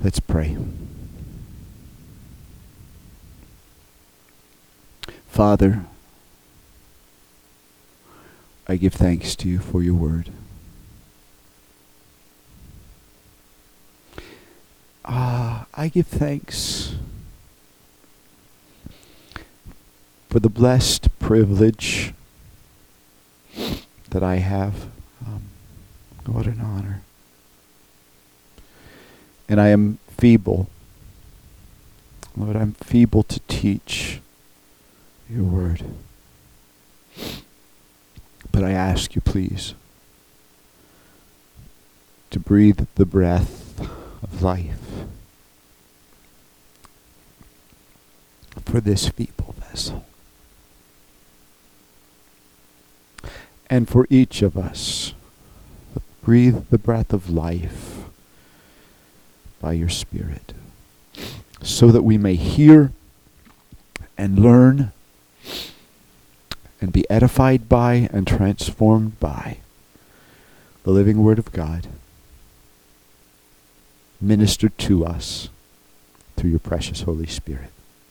Let's pray. Father, I give thanks to you for your word. I give thanks for the blessed privilege that I have. What an honor. And I am feeble. Lord, I'm feeble to teach your word. But I ask you, please, to breathe the breath of life for this feeble vessel. And for each of us, breathe the breath of life by your Spirit, so that we may hear and learn and be edified by and transformed by the living Word of God, ministered to us through your precious Holy Spirit.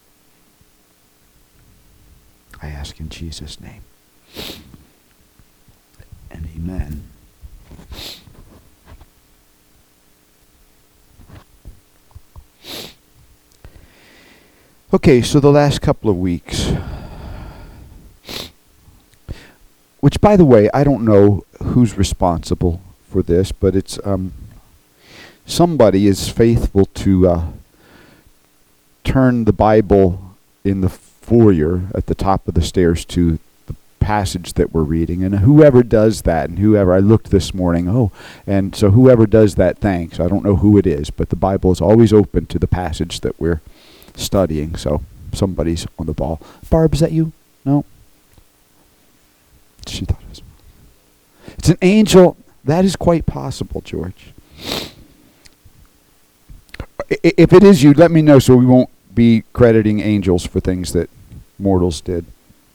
I ask in Jesus' name. And amen. Okay, so the last couple of weeks, which, by the way, I don't know who's responsible for this, but it's somebody is faithful to turn the Bible in the foyer at the top of the stairs to the passage that we're reading. And whoever does that, and whoever, I looked this morning, and so whoever does that, thanks. I don't know who it is, but the Bible is always open to the passage that we're studying, so somebody's on the ball. Barb, is that you? No? She thought it was. It's an angel. That is quite possible, George. If it is you, let me know so we won't be crediting angels for things that mortals did.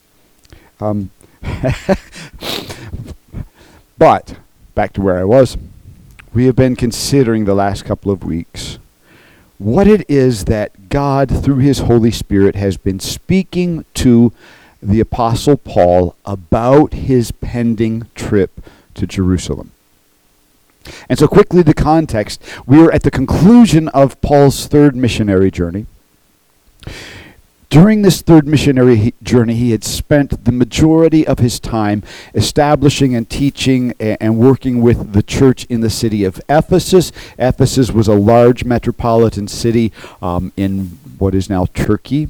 But, back to where I was. We have been considering the last couple of weeks what it is that God, through his Holy Spirit, has been speaking to the Apostle Paul about his pending trip to Jerusalem. And so quickly, the context. We are at the conclusion of Paul's third missionary journey. During this third missionary journey, he had spent the majority of his time establishing and teaching and working with the church in the city of Ephesus. Ephesus was a large metropolitan city in what is now Turkey.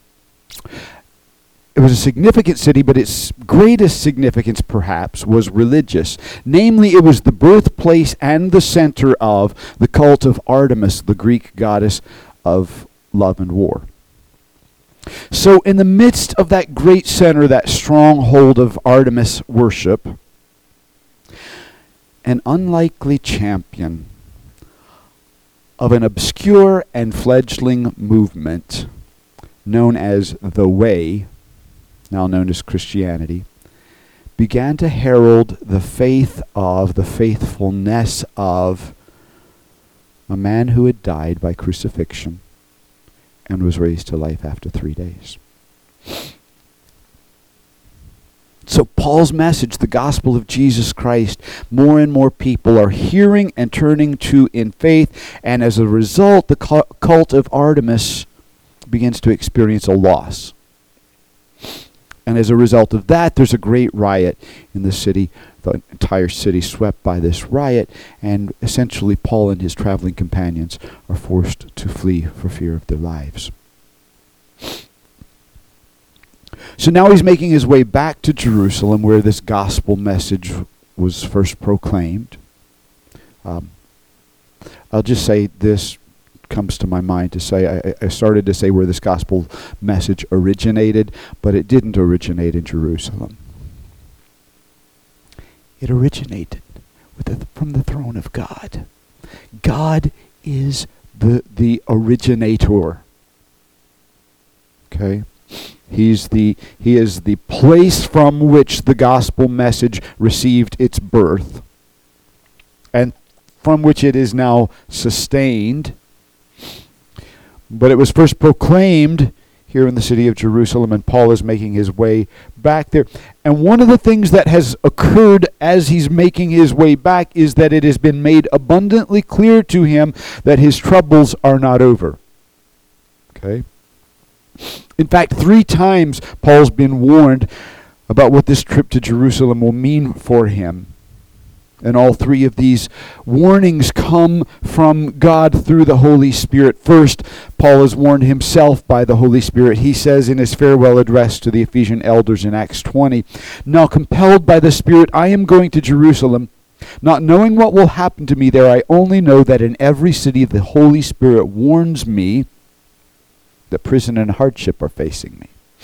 It was a significant city, but its greatest significance, perhaps, was religious. Namely, it was the birthplace and the center of the cult of Artemis, the Greek goddess of love and war. So in the midst of that great center, that stronghold of Artemis worship, an unlikely champion of an obscure and fledgling movement known as the Way, now known as Christianity, began to herald the faith of, the faithfulness of a man who had died by crucifixion and was raised to life after 3 days. So Paul's message, the gospel of Jesus Christ, more and more people are hearing and turning to in faith, and as a result, the cult of Artemis begins to experience a loss. And as a result of that, there's a great riot in the city. The entire city swept by this riot, and essentially Paul and his traveling companions are forced to flee for fear of their lives. So now he's making his way back to Jerusalem, where this gospel message was first proclaimed. I'll just say this comes to my mind to say, I started to say where this gospel message originated, but it didn't originate in Jerusalem. It originated from the throne of God. God is the originator. Okay? He is the place from which the gospel message received its birth, and from which it is now sustained But it was first proclaimed here in the city of Jerusalem, and Paul is making his way back there. And one of the things that has occurred as he's making his way back is that it has been made abundantly clear to him that his troubles are not over. Okay? In fact, 3 times Paul's been warned about what this trip to Jerusalem will mean for him. And all 3 of these warnings come from God through the Holy Spirit. First, Paul is warned himself by the Holy Spirit. He says in his farewell address to the Ephesian elders in Acts 20, "Now compelled by the Spirit, I am going to Jerusalem, not knowing what will happen to me there. I only know that in every city the Holy Spirit warns me that prison and hardship are facing me."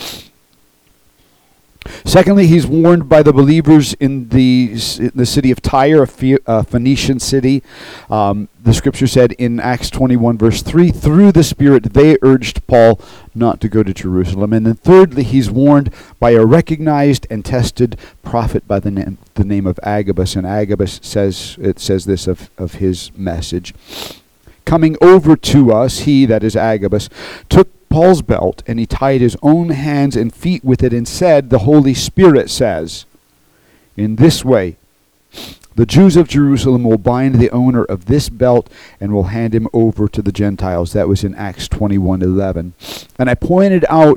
Secondly, he's warned by the believers in the city of Tyre, a Phoenician city. The scripture said in Acts 21, verse 3, through the Spirit they urged Paul not to go to Jerusalem. And then thirdly, he's warned by a recognized and tested prophet by the name of Agabus. And Agabus says this of his message. "Coming over to us, he," that is Agabus, "took Paul's belt, and he tied his own hands and feet with it and said, 'The Holy Spirit says, in this way, the Jews of Jerusalem will bind the owner of this belt and will hand him over to the Gentiles.'" That was in Acts 21:11. And I pointed out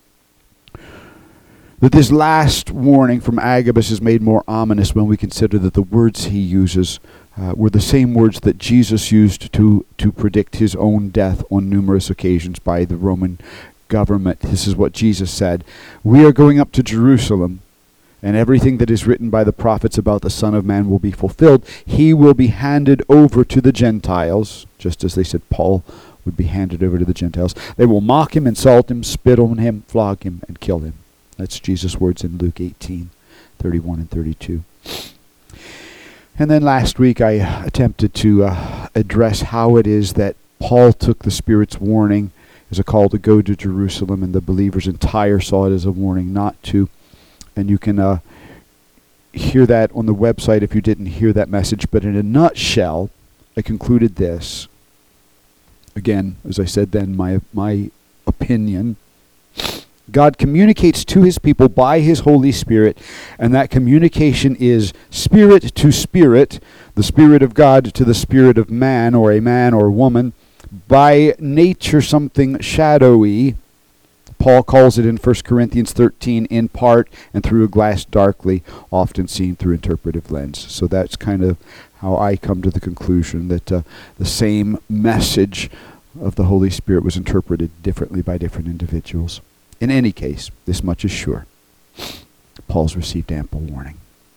that this last warning from Agabus is made more ominous when we consider that the words he uses were the same words that Jesus used to predict his own death on numerous occasions by the Roman government. This is what Jesus said: "We are going up to Jerusalem, and everything that is written by the prophets about the Son of Man will be fulfilled. He will be handed over to the Gentiles," just as they said Paul would be handed over to the Gentiles. "They will mock him, insult him, spit on him, flog him, and kill him." That's Jesus' words in Luke 18:31 and 32. And then last week I attempted to address how it is that Paul took the Spirit's warning as a call to go to Jerusalem, and the believers in Tyre saw it as a warning not to. And you can hear that on the website if you didn't hear that message. But in a nutshell, I concluded this. Again, as I said then, my opinion. God communicates to his people by his Holy Spirit, and that communication is spirit to spirit, the Spirit of God to the spirit of man or a man or woman, by nature something shadowy. Paul calls it in 1 Corinthians 13, in part and through a glass darkly, often seen through interpretive lens. So that's kind of how I come to the conclusion that the same message of the Holy Spirit was interpreted differently by different individuals. In any case, this much is sure: Paul's received ample warning.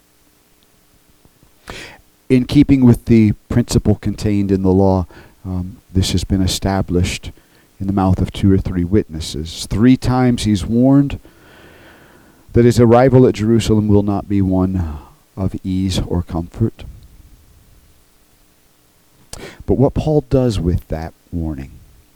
In keeping with the principle contained in the law, this has been established in the mouth of 2 or 3 witnesses. 3 times he's warned that his arrival at Jerusalem will not be one of ease or comfort. But what Paul does with that warning,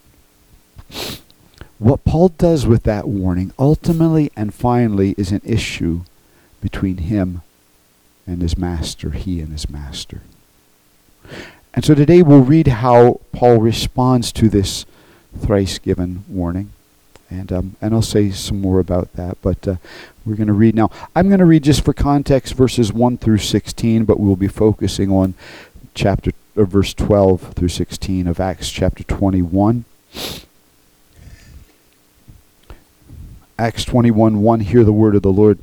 ultimately and finally is an issue between him and his master, he and his master. And so today we'll read how Paul responds to this thrice given warning. And I'll say some more about that, but we're going to read now. I'm going to read, just for context, verses 1 through 16, but we'll be focusing on verse 12 through 16 of Acts chapter 21. Acts 21:1, hear the word of the Lord.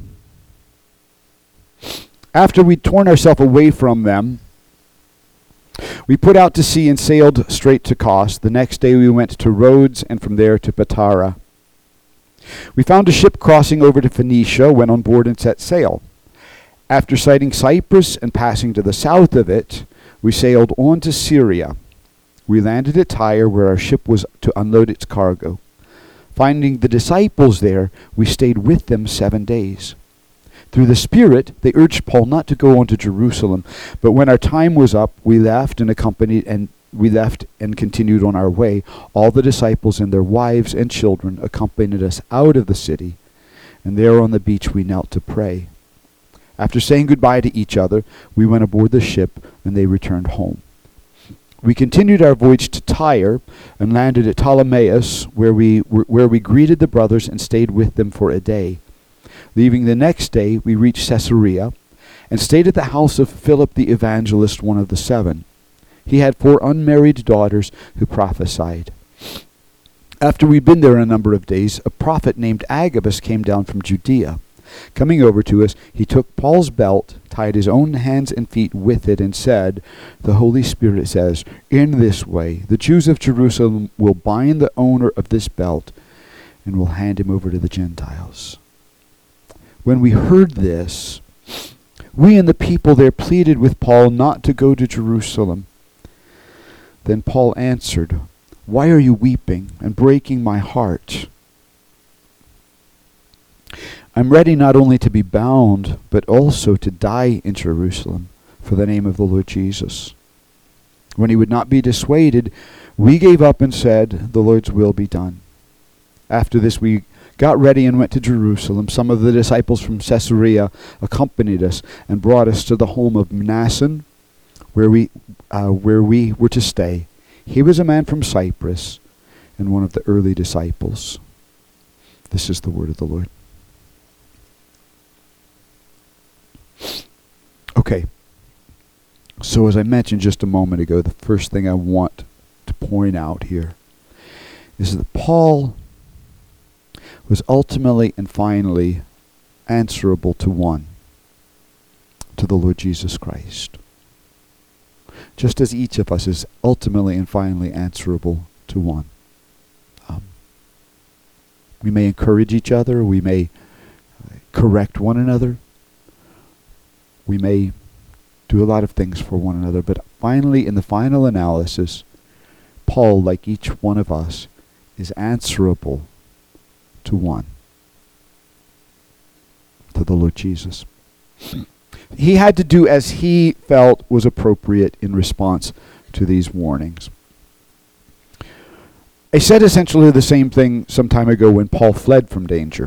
"After we'd torn ourselves away from them, we put out to sea and sailed straight to Kos. The next day we went to Rhodes, and from there to Patara. We found a ship crossing over to Phoenicia, went on board and set sail. After sighting Cyprus and passing to the south of it, we sailed on to Syria. We landed at Tyre, where our ship was to unload its cargo. Finding the disciples there, we stayed with them 7 days. Through the Spirit, they urged Paul not to go on to Jerusalem, but when our time was up, we left and continued on our way. All the disciples and their wives and children accompanied us out of the city, and there on the beach we knelt to pray. After saying goodbye to each other, we went aboard the ship, and they returned home. We continued our voyage to Tyre and landed at Ptolemais, where we greeted the brothers and stayed with them for a day. Leaving the next day, we reached Caesarea and stayed at the house of Philip the evangelist, one of the 7. He had 4 unmarried daughters who prophesied. After we'd been there a number of days, a prophet named Agabus came down from Judea. Coming over to us, he took Paul's belt, tied his own hands and feet with it, and said, "The Holy Spirit says, in this way, the Jews of Jerusalem will bind the owner of this belt and will hand him over to the Gentiles." When we heard this, we and the people there pleaded with Paul not to go to Jerusalem. Then Paul answered, "Why are you weeping and breaking my heart? I'm ready not only to be bound, but also to die in Jerusalem for the name of the Lord Jesus." When he would not be dissuaded, we gave up and said, "The Lord's will be done." After this, we got ready and went to Jerusalem. Some of the disciples from Caesarea accompanied us and brought us to the home of Mnason, where we were to stay. He was a man from Cyprus and one of the early disciples. This is the word of the Lord. Okay, so as I mentioned just a moment ago, the first thing I want to point out here is that Paul was ultimately and finally answerable to one, to the Lord Jesus Christ. Just as each of us is ultimately and finally answerable to one. We may encourage each other, we may correct one another, we may do a lot of things for one another, but finally, in the final analysis, Paul, like each one of us, is answerable to one, to the Lord Jesus. He had to do as he felt was appropriate in response to these warnings. I said essentially the same thing some time ago when Paul fled from danger.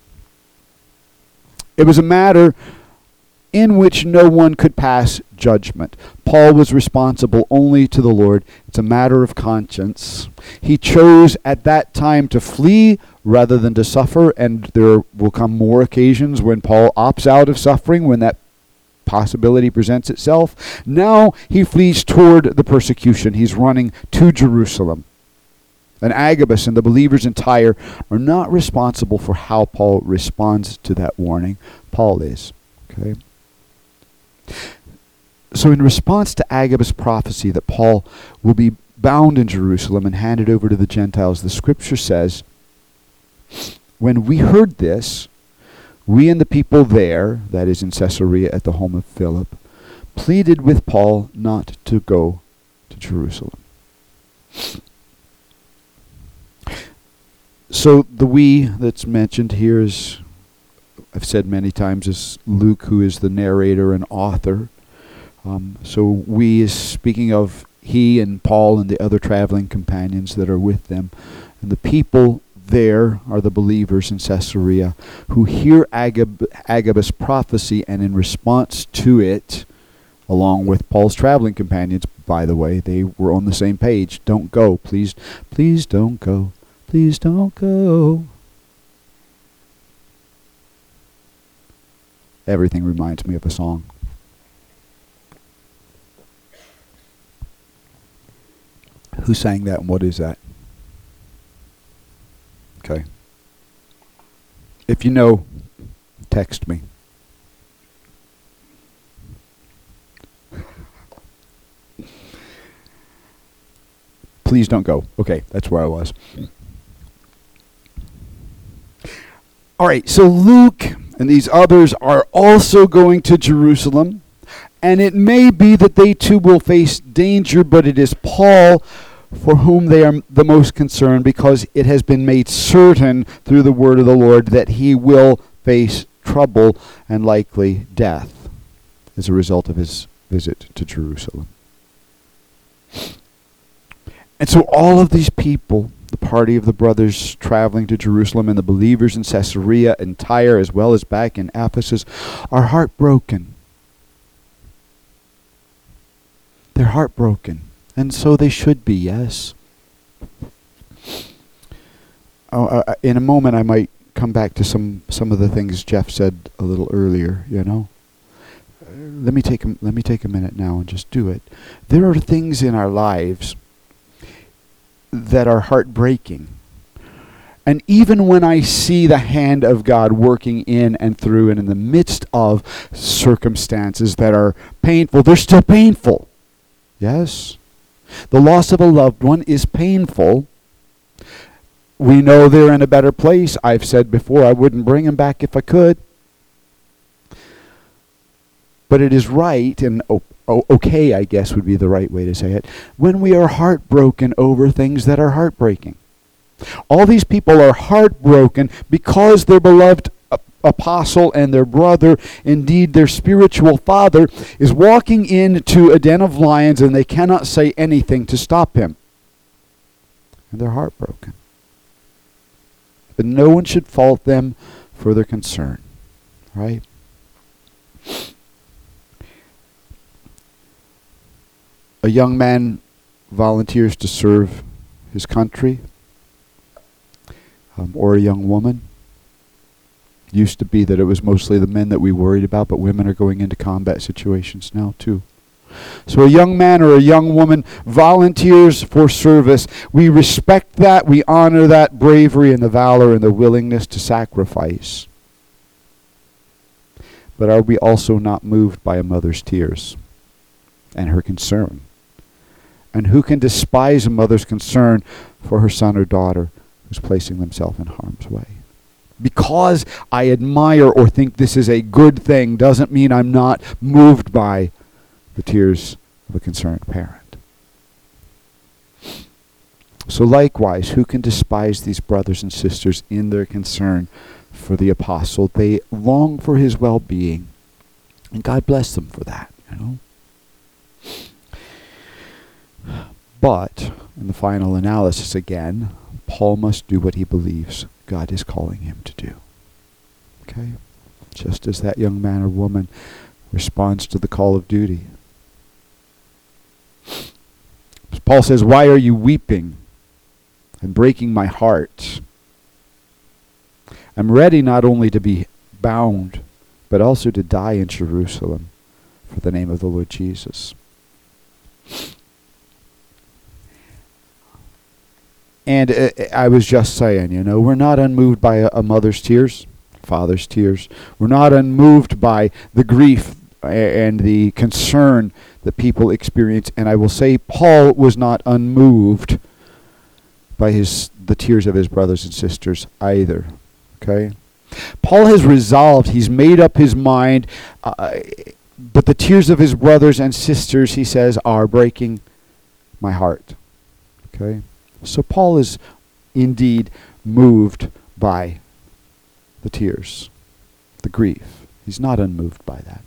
It was a matter in which no one could pass judgment. Paul was responsible only to the Lord. It's a matter of conscience. He chose at that time to flee rather than to suffer, and there will come more occasions when Paul opts out of suffering, when that possibility presents itself. Now he flees toward the persecution. He's running to Jerusalem. And Agabus and the believers in Tyre are not responsible for how Paul responds to that warning. Paul is. Okay? So in response to Agabus' prophecy that Paul will be bound in Jerusalem and handed over to the Gentiles, the scripture says, when we heard this, we and the people there, that is in Caesarea at the home of Philip, pleaded with Paul not to go to Jerusalem. So the we that's mentioned here is, I've said many times, is Luke, who is the narrator and author. So we is speaking of he and Paul and the other traveling companions that are with them. And the people there are the believers in Caesarea who hear Agabus' prophecy, and in response to it, along with Paul's traveling companions, by the way, they were on the same page. Don't go, please. Please don't go. Please don't go. Everything reminds me of a song. Who sang that and what is that? Okay. If you know, text me. Please don't go. Okay, that's where I was. All right, so Luke and these others are also going to Jerusalem, and it may be that they too will face danger, but it is Paul for whom they are the most concerned, because it has been made certain through the word of the Lord that he will face trouble and likely death as a result of his visit to Jerusalem. And so all of these people, the party of the brothers traveling to Jerusalem and the believers in Caesarea and Tyre, as well as back in Ephesus, are heartbroken. They're heartbroken And so they should be, yes. In a moment I might come back to some of the things Jeff said a little earlier, you know. Let me take a minute now and just do it. There are things in our lives that are heartbreaking. And even when I see the hand of God working in and through and in the midst of circumstances that are painful, they're still painful. Yes? The loss of a loved one is painful. We know they're in a better place. I've said before, I wouldn't bring them back if I could. But it is right, and okay, I guess would be the right way to say it, when we are heartbroken over things that are heartbreaking. All these people are heartbroken because their beloved apostle and their brother, indeed their spiritual father, is walking into a den of lions and they cannot say anything to stop him. And they're heartbroken. But no one should fault them for their concern, right? A young man volunteers to serve his country, or a young woman. Used to be that it was mostly the men that we worried about, but women are going into combat situations now too. So a young man or a young woman volunteers for service. We respect that, we honor that bravery and the valor and the willingness to sacrifice. But are we also not moved by a mother's tears and her concern? And who can despise a mother's concern for her son or daughter who's placing themselves in harm's way? Because I admire or think this is a good thing doesn't mean I'm not moved by the tears of a concerned parent. So likewise, who can despise these brothers and sisters in their concern for the apostle? They long for his well-being, and God bless them for that, you know. But, in the final analysis again, Paul must do what he believes God is calling him to do. Okay? Just as that young man or woman responds to the call of duty. Paul says, "Why are you weeping and breaking my heart? I'm ready not only to be bound, but also to die in Jerusalem for the name of the Lord Jesus." And I was just saying, you know, we're not unmoved by a mother's tears, father's tears. We're not unmoved by the grief and the concern that people experience. And I will say Paul was not unmoved by the tears of his brothers and sisters either. Okay? Paul has resolved, he's made up his mind, but the tears of his brothers and sisters, he says, are breaking my heart. Okay? So Paul is indeed moved by the tears, the grief. He's not unmoved by that.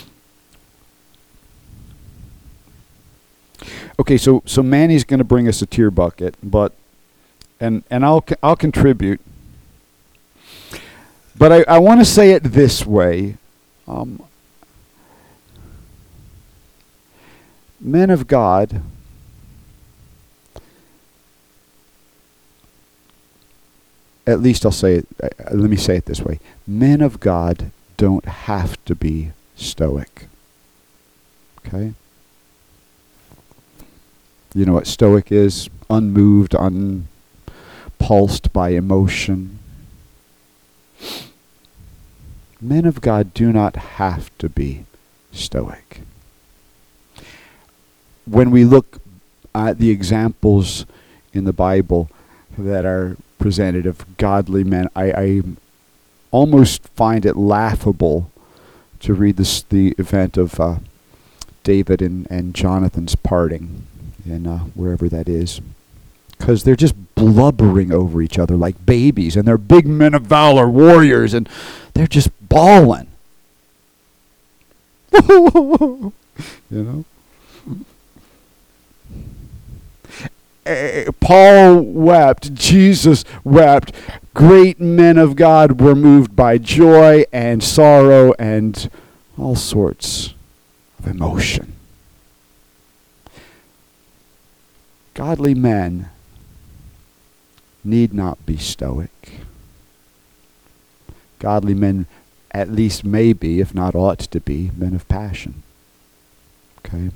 Okay, so Manny's going to bring us a tear bucket, and I'll contribute. But I want to say it this way. Men of God, at least I'll say it, let me say it this way. Men of God don't have to be stoic. Okay? You know what stoic is? Unmoved, unpulsed by emotion. Men of God do not have to be stoic. When we look at the examples in the Bible that are presented of godly men, I almost find it laughable to read the event of David and Jonathan's parting in wherever that is, because they're just blubbering over each other like babies, and they're big men of valor, warriors, and they're just bawling. You know? Paul wept, Jesus wept, great men of God were moved by joy and sorrow and all sorts of emotion. Godly men need not be stoic. Godly men at least may be, if not ought to be, men of passion. Okay?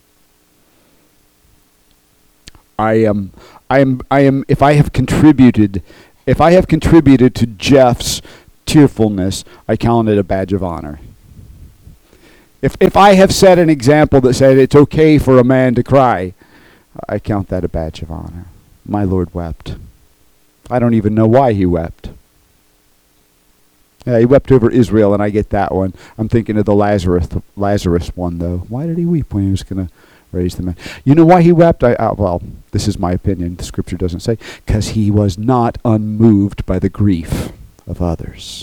If I have contributed to Jeff's tearfulness, I count it a badge of honor. If I have set an example that said it's okay for a man to cry, I count that a badge of honor. My Lord wept. I don't even know why he wept. Yeah, he wept over Israel, and I get that one. I'm thinking of the Lazarus one, though. Why did he weep when he was going to raise the man? You know why he wept? Well, this is my opinion. The scripture doesn't say. Because he was not unmoved by the grief of others.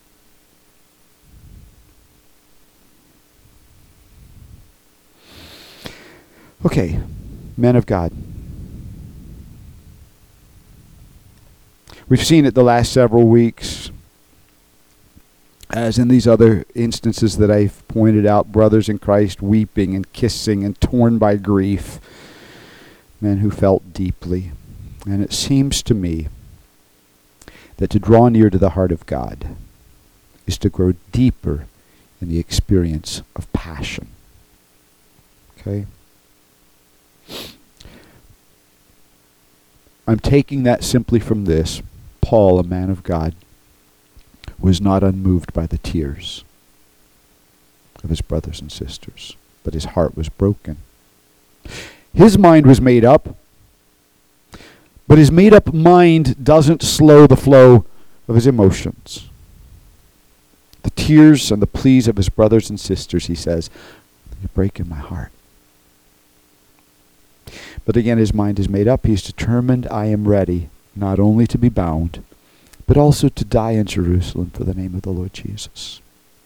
Okay, men of God. We've seen it the last several weeks, as in these other instances that I've pointed out, brothers in Christ weeping and kissing and torn by grief, men who felt deeply. And it seems to me that to draw near to the heart of God is to grow deeper in the experience of passion. Okay? I'm taking that simply from this. Paul, a man of God, was not unmoved by the tears of his brothers and sisters, but his heart was broken. His mind was made up, but his made-up mind doesn't slow the flow of his emotions. The tears and the pleas of his brothers and sisters, he says, they're breaking my heart. But again, his mind is made up. He's determined, I am ready, not only to be bound, but also to die in Jerusalem for the name of the Lord Jesus.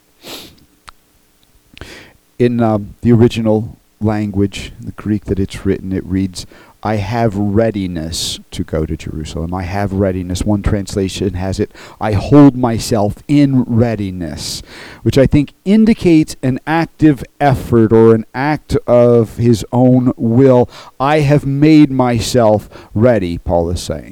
In the original language, the Greek that it's written, it reads, I have readiness to go to Jerusalem. I have readiness. One translation has it, I hold myself in readiness, which I think indicates an active effort or an act of his own will. I have made myself ready, Paul is saying.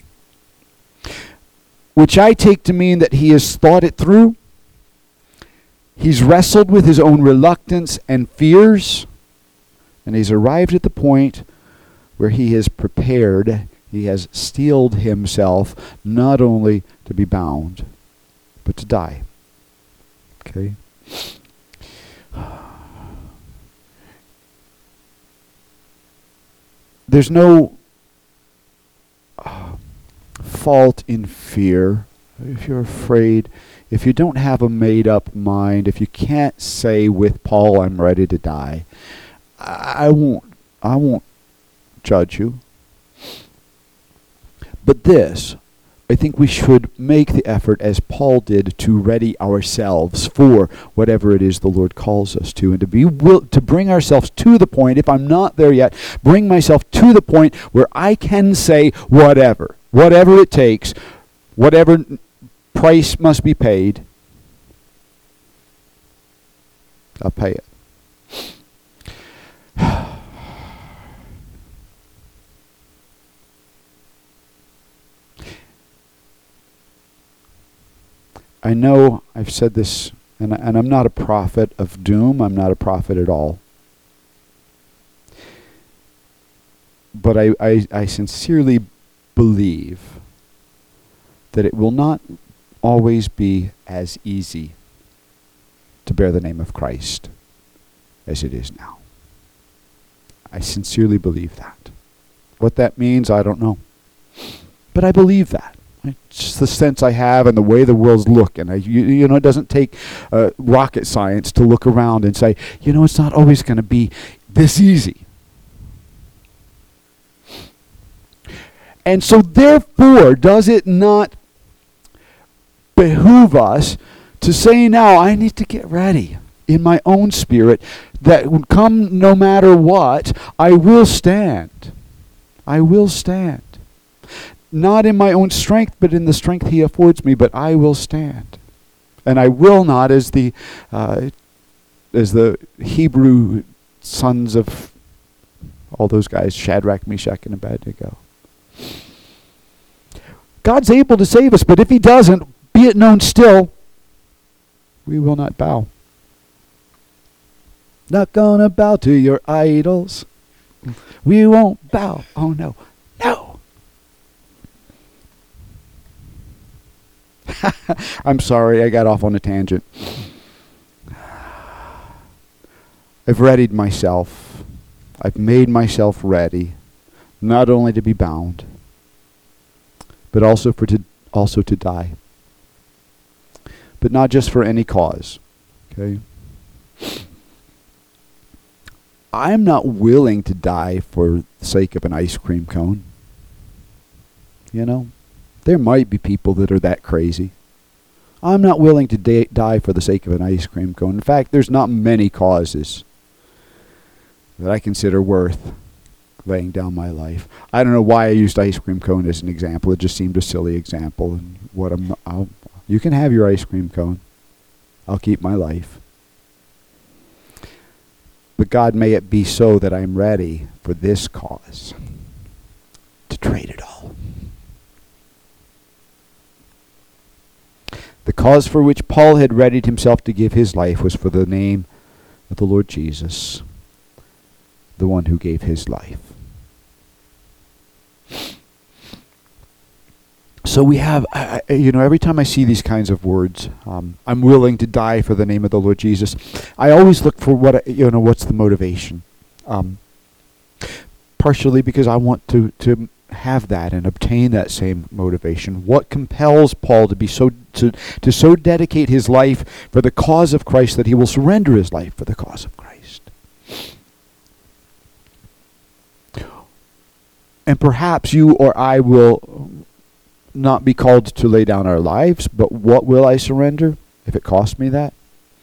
Which I take to mean that he has thought it through. He's wrestled with his own reluctance and fears, and he's arrived at the point where he has prepared, he has steeled himself not only to be bound, but to die. Okay? There's no fault in fear. If you're afraid, if you don't have a made-up mind, if you can't say with Paul, I'm ready to die, I won't judge you. But this, I think we should make the effort, as Paul did, to ready ourselves for whatever it is the Lord calls us to, and to bring ourselves to the point, if I'm not there yet, bring myself to the point where I can say whatever it takes, whatever price must be paid, I'll pay it. I know I've said this, and I'm not a prophet of doom. I'm not a prophet at all. But I sincerely believe that it will not always be as easy to bear the name of Christ as it is now. I sincerely believe that. What that means, I don't know. But I believe that. It's just the sense I have and the way the world's looking. It doesn't take rocket science to look around and say, it's not always going to be this easy. And so therefore, does it not behoove us to say now, I need to get ready in my own spirit that come no matter what, I will stand. I will stand. Not in my own strength, but in the strength he affords me, but I will stand. And I will not, as the Hebrew sons of All those guys, Shadrach, Meshach, and Abednego. God's able to save us, but if he doesn't, be it known still, we will not bow. Not gonna bow to your idols. We won't bow. Oh no. No. I'm sorry, I got off on a tangent. I've readied myself. I've made myself ready, not only to be bound, but also to die. But not just for any cause. Okay? I'm not willing to die for the sake of an ice cream cone. You know? There might be people that are that crazy. I'm not willing to die for the sake of an ice cream cone. In fact, there's not many causes that I consider worth laying down my life. I don't know why I used ice cream cone as an example. It just seemed a silly example. And you can have your ice cream cone. I'll keep my life. But God, may it be so that I'm ready for this cause to trade it all. The cause for which Paul had readied himself to give his life was for the name of the Lord Jesus, the one who gave his life. So we have, every time I see these kinds of words, I'm willing to die for the name of the Lord Jesus. I always look for what's the motivation. Partially because I want to have that and obtain that same motivation. What compels Paul to be so dedicate his life for the cause of Christ that he will surrender his life for the cause of Christ? And perhaps you or I will not be called to lay down our lives, but what will I surrender if it costs me that?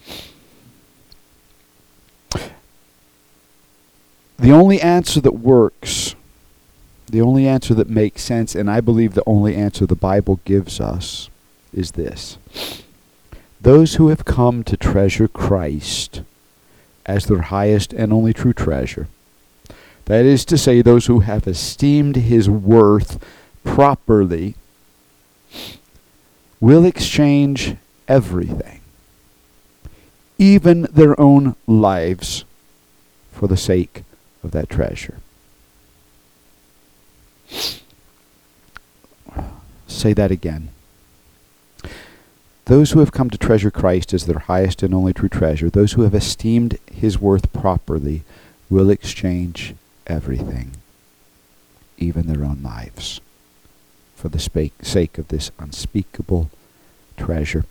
The only answer that works, the only answer that makes sense, and I believe the only answer the Bible gives us is this. Those who have come to treasure Christ as their highest and only true treasure, that is to say, those who have esteemed his worth properly, will exchange everything, even their own lives, for the sake of that treasure. Say that again. Those who have come to treasure Christ as their highest and only true treasure, those who have esteemed his worth properly, will exchange everything, even their own lives, for the sake of this unspeakable treasure.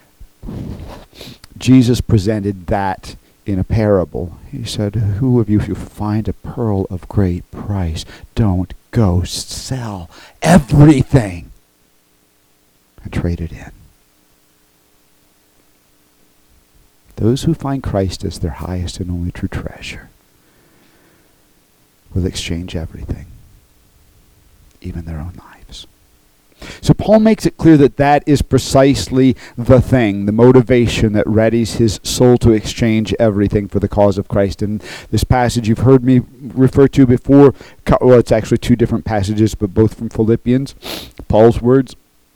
Jesus presented that in a parable. He said, who of you, if you find a pearl of great price, don't go sell everything and trade it in? Those who find Christ as their highest and only true treasure will exchange everything, even their own lives. So Paul makes it clear that that is precisely the thing, the motivation that readies his soul to exchange everything for the cause of Christ. And this passage you've heard me refer to before, well, it's actually two different passages, but both from Philippians. Paul's words,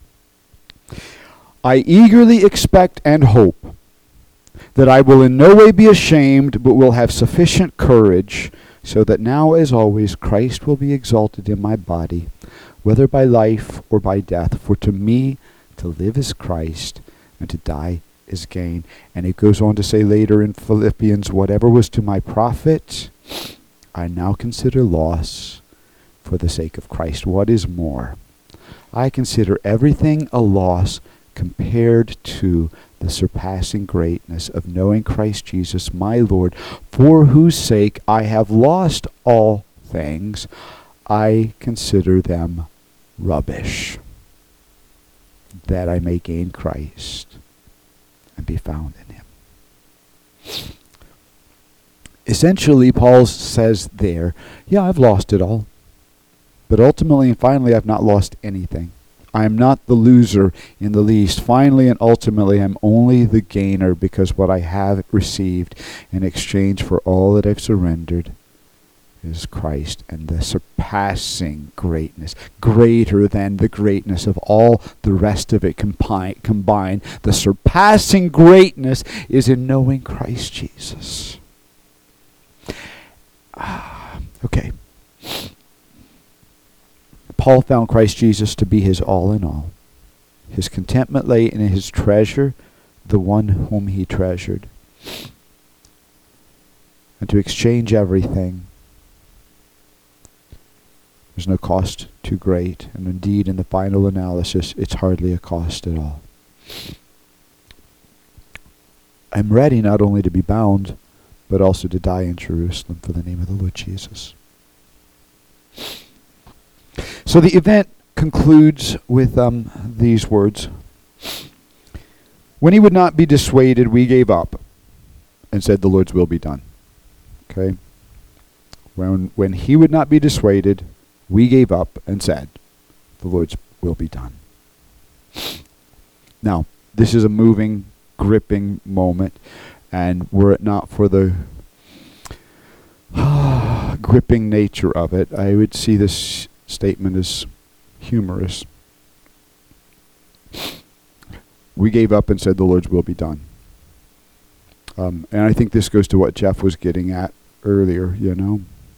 I eagerly expect and hope that I will in no way be ashamed, but will have sufficient courage, so that now as always Christ will be exalted in my body, whether by life or by death. For to me to live is Christ, and to die is gain. And it goes on to say later in Philippians, whatever was to my profit, I now consider loss for the sake of Christ. What is more, I consider everything a loss compared to the surpassing greatness of knowing Christ Jesus my Lord, for whose sake I have lost all things. I consider them rubbish, that I may gain Christ and be found in him. Essentially, Paul says there, yeah, I've lost it all, but ultimately and finally I've not lost anything. I am not the loser in the least. Finally and ultimately, I'm only the gainer, because what I have received in exchange for all that I've surrendered is Christ, and the surpassing greatness, greater than the greatness of all the rest of it combined. The surpassing greatness is in knowing Christ Jesus. Okay. Paul found Christ Jesus to be his all in all. His contentment lay in his treasure, the one whom he treasured. And to exchange everything, there's no cost too great, and indeed in the final analysis it's hardly a cost at all. I'm ready not only to be bound, but also to die in Jerusalem for the name of the Lord Jesus. So the event concludes with these words. When he would not be dissuaded, we gave up and said, the Lord's will be done. Okay? When he would not be dissuaded, we gave up and said, the Lord's will be done. Now, this is a moving, gripping moment, and were it not for the gripping nature of it, I would see this statement as humorous. We gave up and said, the Lord's will be done. And I think this goes to what Jeff was getting at earlier, you know.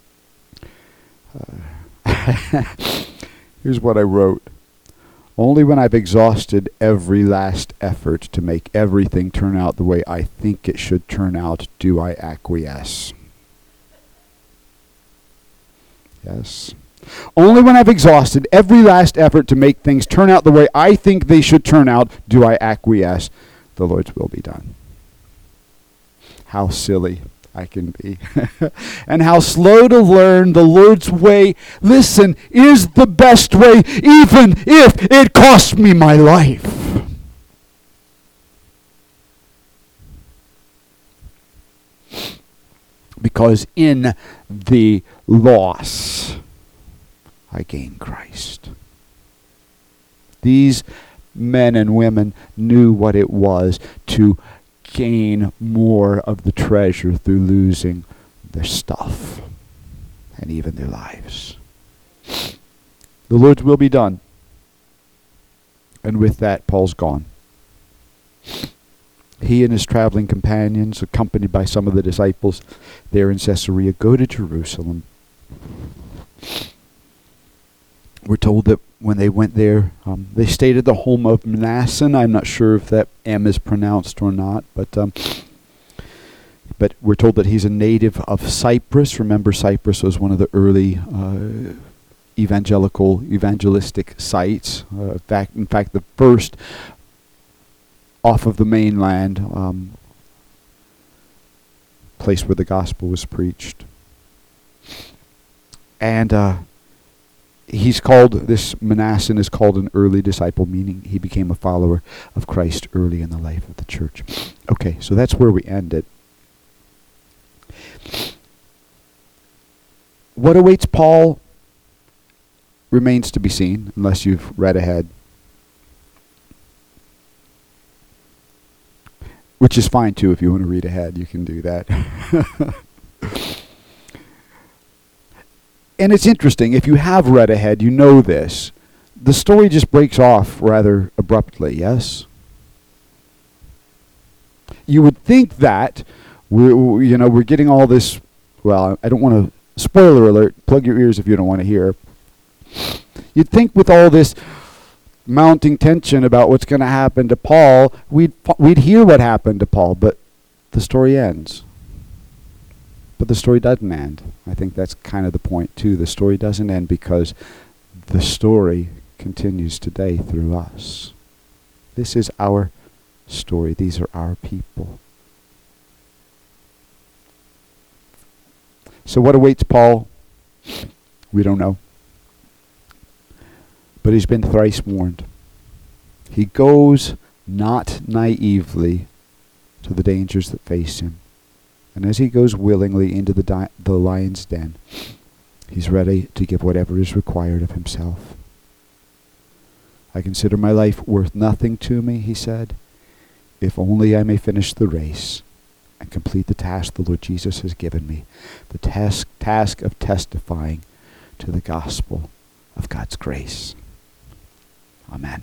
Here's what I wrote. Only when I've exhausted every last effort to make everything turn out the way I think it should turn out do I acquiesce. Yes. Only when I've exhausted every last effort to make things turn out the way I think they should turn out do I acquiesce. The Lord's will be done. How silly I can be. And how slow to learn the Lord's way, listen, is the best way, even if it costs me my life. Because in the loss, I gain Christ. These men and women knew what it was to gain more of the treasure through losing their stuff and even their lives. The Lord's will be done. And with that, Paul's gone. He and his traveling companions, accompanied by some of the disciples there in Caesarea, go to Jerusalem. We're told that when they went there, they stayed at the home of Mnason. I'm not sure if that M is pronounced or not, but we're told that he's a native of Cyprus. Remember, Cyprus was one of the early evangelistic sites. In fact, the first off of the mainland place where the gospel was preached. And this Mnason is called an early disciple, meaning he became a follower of Christ early in the life of the church. Okay, so that's where we end it. What awaits Paul remains to be seen, unless you've read ahead. Which is fine too, if you want to read ahead, you can do that. And it's interesting, if you have read ahead, you know this. The story just breaks off rather abruptly, yes? You would think that we're getting all this, well, I don't want to, spoiler alert, plug your ears if you don't want to hear. You'd think with all this mounting tension about what's going to happen to Paul, we'd hear what happened to Paul, but the story ends. But the story doesn't end. I think that's kind of the point too. The story doesn't end because the story continues today through us. This is our story. These are our people. So what awaits Paul? We don't know. But he's been thrice warned. He goes not naively to the dangers that face him. And as he goes willingly into the lion's den, he's ready to give whatever is required of himself. I consider my life worth nothing to me, he said, if only I may finish the race and complete the task the Lord Jesus has given me, the task of testifying to the gospel of God's grace. Amen.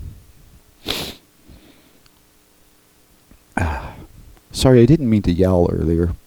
Sorry, I didn't mean to yell earlier.